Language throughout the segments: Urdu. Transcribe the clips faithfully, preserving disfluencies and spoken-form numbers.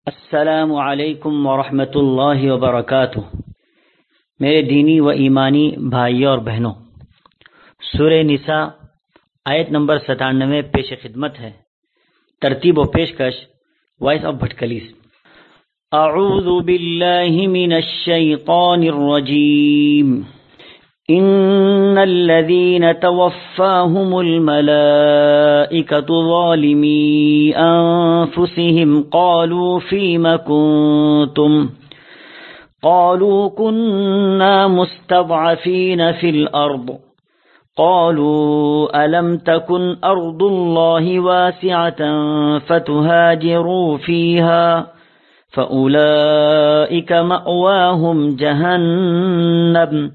السلام علیکم ورحمۃ اللہ وبرکاتہ۔ میرے دینی و ایمانی بھائیوں اور بہنوں، سورہ نساء آیت نمبر ستانوے پیش خدمت ہے۔ ترتیب و پیشکش وائس آف بھٹکلیس۔ اعوذ باللہ من الشیطان الرجیم۔ ان الذين توفاهم الملائكة ظالمي انفسهم قالوا فيم كنتم قالوا كنا مستضعفين في الارض قالوا الم تكن ارض الله واسعة فتهاجروا فيها فاولئك مأواهم جهنم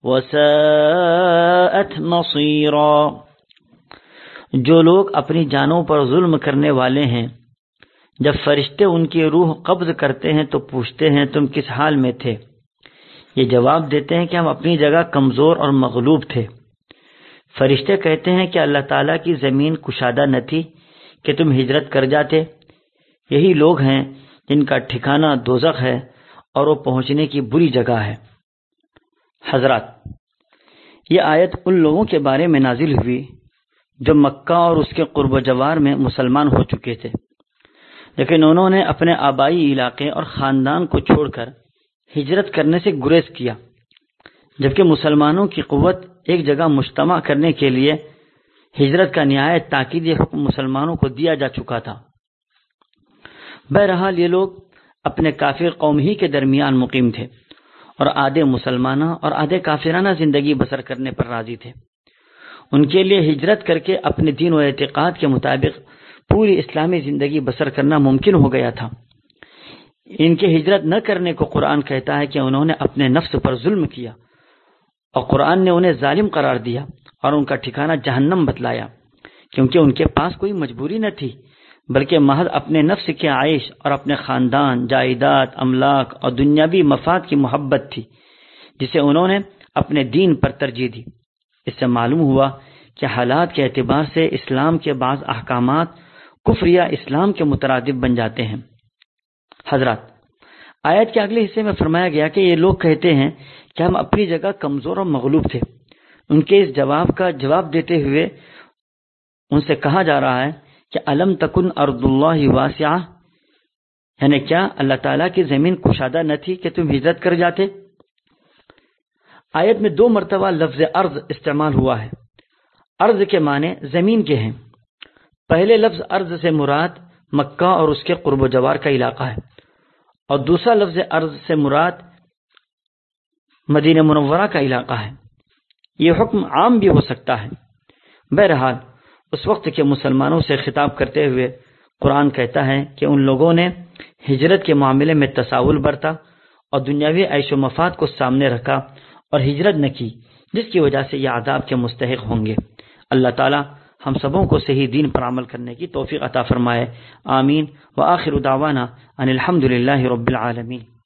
وساءت مصیرا۔ جو لوگ اپنی جانوں پر ظلم کرنے والے ہیں، جب فرشتے ان کی روح قبض کرتے ہیں تو پوچھتے ہیں تم کس حال میں تھے؟ یہ جواب دیتے ہیں کہ ہم اپنی جگہ کمزور اور مغلوب تھے۔ فرشتے کہتے ہیں کہ اللہ تعالیٰ کی زمین کشادہ نہ تھی کہ تم ہجرت کر جاتے۔ یہی لوگ ہیں جن کا ٹھکانہ دوزخ ہے اور وہ پہنچنے کی بری جگہ ہے۔ حضرات، یہ آیت ان لوگوں کے بارے میں نازل ہوئی جو مکہ اور اس کے قرب و جوار میں مسلمان ہو چکے تھے، لیکن انہوں نے اپنے آبائی علاقے اور خاندان کو چھوڑ کر ہجرت کرنے سے گریز کیا، جبکہ مسلمانوں کی قوت ایک جگہ مجتمع کرنے کے لیے ہجرت کا نہایت تاکیدی حکم مسلمانوں کو دیا جا چکا تھا۔ بہرحال یہ لوگ اپنے کافر قوم ہی کے درمیان مقیم تھے اور آدھے مسلمانہ اور آدھے کافرانہ زندگی بسر کرنے پر راضی تھے۔ ان کے لیے ہجرت کر کے اپنے دین و اعتقاد کے مطابق پوری اسلامی زندگی بسر کرنا ممکن ہو گیا تھا۔ ان کے ہجرت نہ کرنے کو قرآن کہتا ہے کہ انہوں نے اپنے نفس پر ظلم کیا، اور قرآن نے انہیں ظالم قرار دیا اور ان کا ٹھکانہ جہنم بتلایا، کیونکہ ان کے پاس کوئی مجبوری نہ تھی، بلکہ محض اپنے نفس کے عائش اور اپنے خاندان، جائیداد، املاک اور دنیاوی مفاد کی محبت تھی جسے انہوں نے اپنے دین پر ترجیح دی۔ اس سے معلوم ہوا کہ حالات کے اعتبار سے اسلام کے بعض احکامات کفر یا اسلام کے مترادف بن جاتے ہیں۔ حضرات، آیت کے اگلے حصے میں فرمایا گیا کہ یہ لوگ کہتے ہیں کہ ہم اپنی جگہ کمزور اور مغلوب تھے۔ ان کے اس جواب کا جواب دیتے ہوئے ان سے کہا جا رہا ہے کہ الم تکن ارض اللہ واسعہ، یعنی کیا اللہ تعالیٰ کی زمین کشادہ نہ تھی کہ تم ہجرت کر جاتے؟ آیت میں دو مرتبہ لفظ ارض استعمال ہوا ہے۔ ارض کے معنی زمین کے ہیں۔ پہلے لفظ ارض سے مراد مکہ اور اس کے قرب و جوار کا علاقہ ہے، اور دوسرا لفظ ارض سے مراد مدینہ منورہ کا علاقہ ہے۔ یہ حکم عام بھی ہو سکتا ہے۔ بہرحال اس وقت کے مسلمانوں سے خطاب کرتے ہوئے قرآن کہتا ہے کہ ان لوگوں نے ہجرت کے معاملے میں تساہل برتا اور دنیاوی عیش و مفاد کو سامنے رکھا اور ہجرت نہ کی، جس کی وجہ سے یہ عذاب کے مستحق ہوں گے۔ اللہ تعالی ہم سبوں کو صحیح دین پر عمل کرنے کی توفیق عطا فرمائے۔ آمین۔ وآخر دعوانا ان الحمد للہ رب العالمین۔